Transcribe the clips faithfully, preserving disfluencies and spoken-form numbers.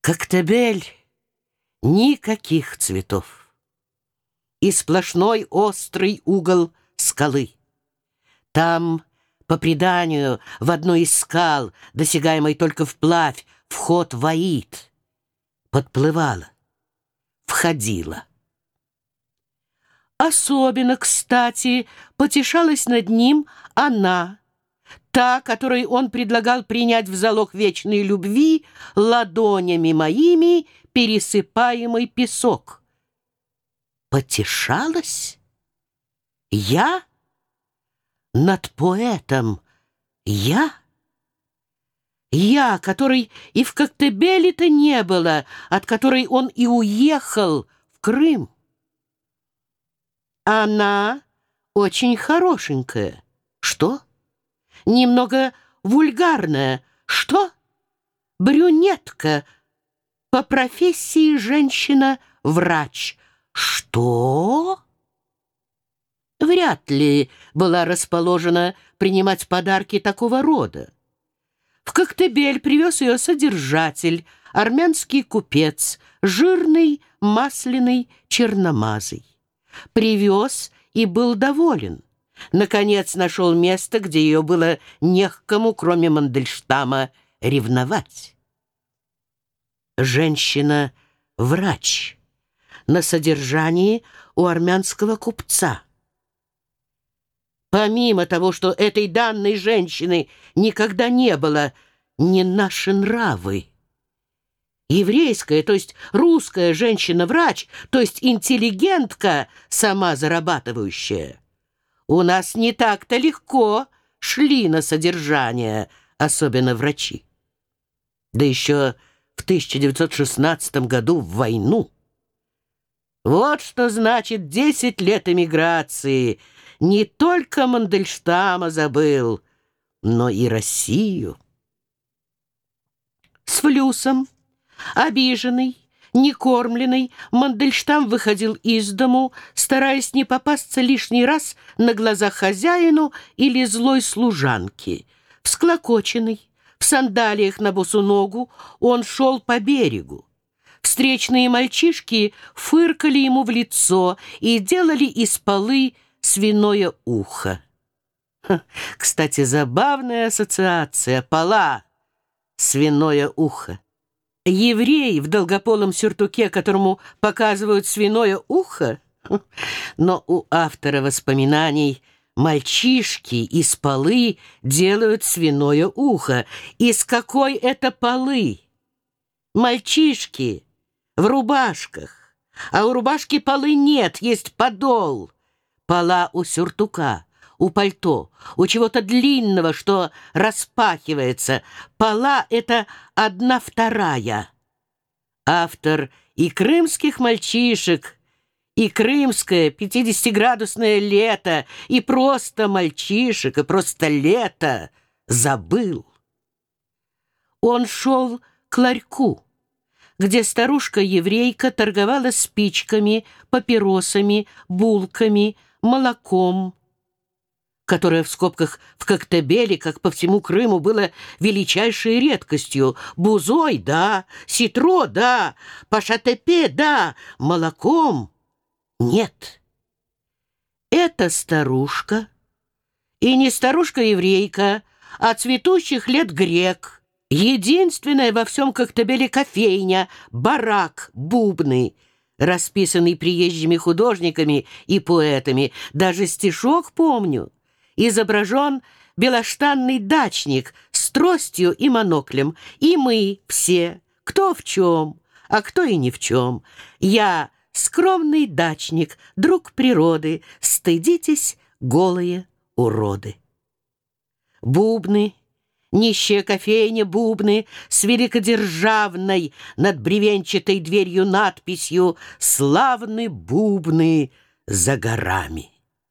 Коктебель — никаких цветов. И сплошной острый угол скалы. Там, по преданию, в одной из скал, досягаемой только вплавь, вход в Аид, подплывала, входила. Особенно, кстати, потешалась над ним она, та, которой он предлагал принять в залог вечной любви ладонями моими пересыпаемый песок. Потешалась? Я? Над поэтом? Я? Я, которой и в Коктебеле-то не было, от которой он и уехал в Крым. Она очень хорошенькая. Что? Немного вульгарная. Что? Брюнетка. По профессии женщина-врач. Что? Вряд ли была расположена принимать подарки такого рода. В Коктебель привез ее содержатель, армянский купец, жирный, масляный, черномазый. Привез и был доволен. Наконец нашел место, где ее было не к кому, кроме Мандельштама, ревновать. Женщина-врач на содержании у армянского купца. Помимо того, что этой данной женщины никогда не было, не наши нравы. Еврейская, то есть русская женщина-врач, то есть интеллигентка, сама зарабатывающая. У нас не так-то легко шли на содержание, особенно врачи. Да еще в тысяча девятьсот шестнадцатом году в войну. Вот что значит десять лет эмиграции. Не только Мандельштама забыл, но и Россию. С флюсом, обиженный, некормленный, Мандельштам выходил из дому, стараясь не попасться лишний раз на глаза хозяину или злой служанке. Всклокоченный, в сандалиях на босу ногу, он шел по берегу. Встречные мальчишки фыркали ему в лицо и делали из полы свиное ухо. Ха, кстати, забавная ассоциация. Пола, свиное ухо. Еврей в долгополом сюртуке, которому показывают свиное ухо? Но у автора воспоминаний мальчишки из полы делают свиное ухо. Из какой это полы? Мальчишки в рубашках, а у рубашки полы нет, есть подол. Пола у сюртука, у пальто, у чего-то длинного, что распахивается. Пола — это одна вторая. Автор и крымских мальчишек, и крымское пятидесятиградусное лето, и просто мальчишек, и просто лето забыл. Он шел к ларьку, где старушка-еврейка торговала спичками, папиросами, булками, молоком, которое в скобках в Коктебеле, как по всему Крыму, было величайшей редкостью. Бузой, да, ситро, да, пашатепе, да, молоком нет. Это старушка, и не старушка-еврейка, а цветущих лет грек, единственная во всем Коктебеле кофейня, барак, бубны, расписанный приезжими художниками и поэтами. Даже стишок помню. Изображен белоштанный дачник с тростью и моноклем. И мы все, кто в чем, а кто и ни в чем. Я скромный дачник, друг природы, стыдитесь, голые уроды. Бубны, нищая кофейня, бубны с великодержавной над бревенчатой дверью надписью «Славны бубны за горами».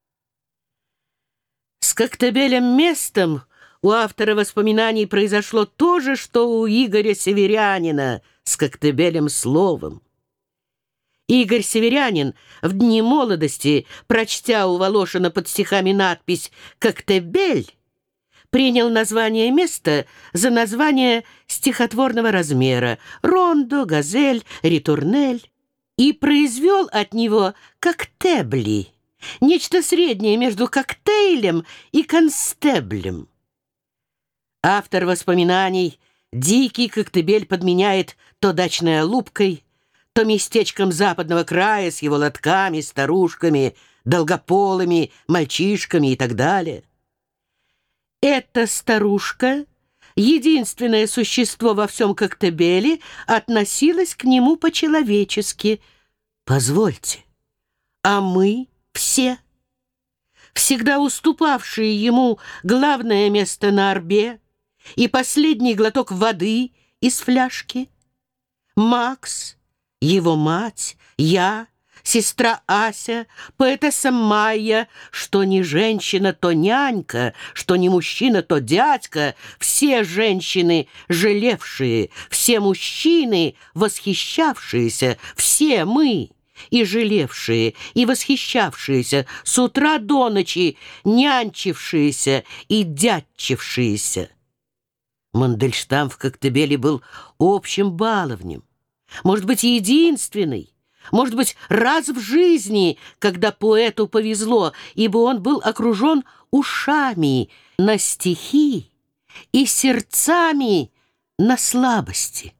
С Коктебелем местом у автора воспоминаний произошло то же, что у Игоря Северянина с Коктебелем словом. Игорь Северянин в дни молодости, прочтя у Волошина под стихами надпись «Коктебель», принял название места за название стихотворного размера «Рондо», «Газель», «Ритурнель» и произвел от него «коктебли», нечто среднее между коктейлем и констеблем. Автор воспоминаний дикий коктебель подменяет то дачной алубкой, то местечком западного края с его лотками, старушками, долгополыми, мальчишками и так далее. Эта старушка, единственное существо во всем коктебеле, относилась к нему по-человечески. Позвольте, а мы все, всегда уступавшие ему главное место на орбе и последний глоток воды из фляжки, Макс, его мать, я, сестра Ася, поэтесса Майя, что не женщина, то нянька, что не мужчина, то дядька, все женщины, жалевшие, все мужчины, восхищавшиеся, все мы, и жалевшие, и восхищавшиеся, с утра до ночи нянчившиеся и дядчившиеся. Мандельштам в коктебеле был общим баловнем, может быть, единственный, может быть, раз в жизни, когда поэту повезло, ибо он был окружен ушами на стихи и сердцами на слабости.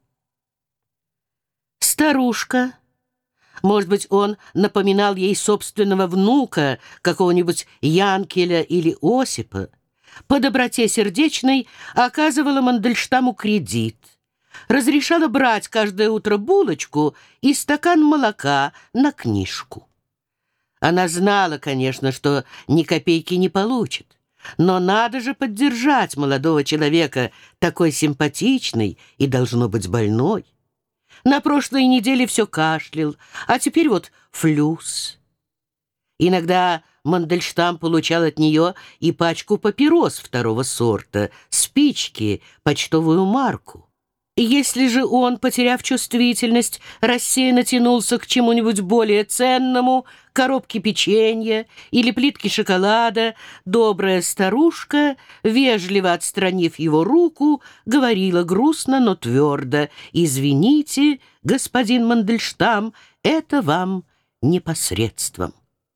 Старушка, может быть, он напоминал ей собственного внука, какого-нибудь Янкеля или Осипа, по доброте сердечной оказывала Мандельштаму кредит, разрешала брать каждое утро булочку и стакан молока на книжку. Она знала, конечно, что ни копейки не получит, но надо же поддержать молодого человека, такой симпатичный и, должно быть, больной. На прошлой неделе все кашлял, а теперь вот флюс. Иногда Мандельштам получал от нее и пачку папирос второго сорта, спички, почтовую марку. Если же он, потеряв чувствительность, рассеянно тянулся к чему-нибудь более ценному, коробке печенья или плитке шоколада, добрая старушка, вежливо отстранив его руку, говорила грустно, но твердо: «Извините, господин Мандельштам, это вам непосредством».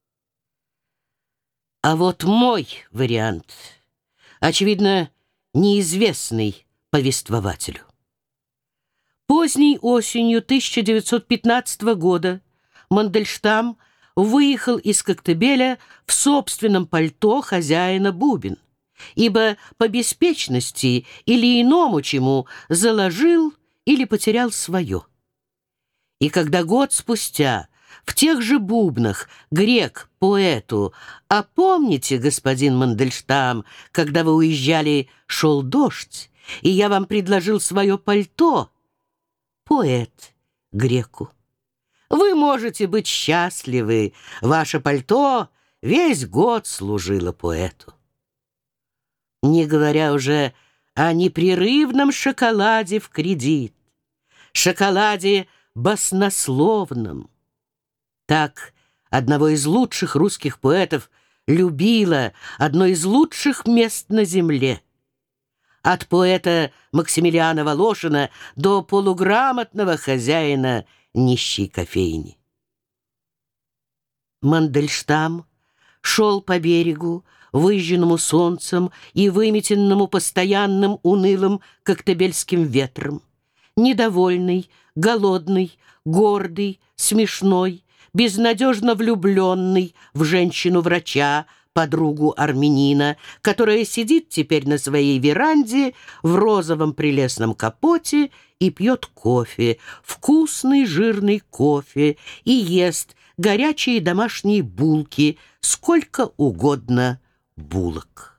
А вот мой вариант, очевидно, неизвестный повествователю. Поздней осенью тысяча девятьсот пятнадцатого года Мандельштам выехал из Коктебеля в собственном пальто хозяина Бубен, ибо по беспечности или иному чему заложил или потерял свое. И когда год спустя в тех же бубнах грек поэту: «А помните, господин Мандельштам, когда вы уезжали, шел дождь, и я вам предложил свое пальто?» Поэт греку: «Вы можете быть счастливы, ваше пальто весь год служило поэту». Не говоря уже о непрерывном шоколаде в кредит, шоколаде баснословном. Так одного из лучших русских поэтов любила одно из лучших мест на земле. От поэта Максимилиана Волошина до полуграмотного хозяина нищей кофейни. Мандельштам шел по берегу, выжженному солнцем и выметенному постоянным унылым коктебельским ветром, недовольный, голодный, гордый, смешной, безнадежно влюбленный в женщину-врача, подругу армянина, которая сидит теперь на своей веранде в розовом прелестном капоте и пьет кофе, вкусный жирный кофе, и ест горячие домашние булки, сколько угодно булок.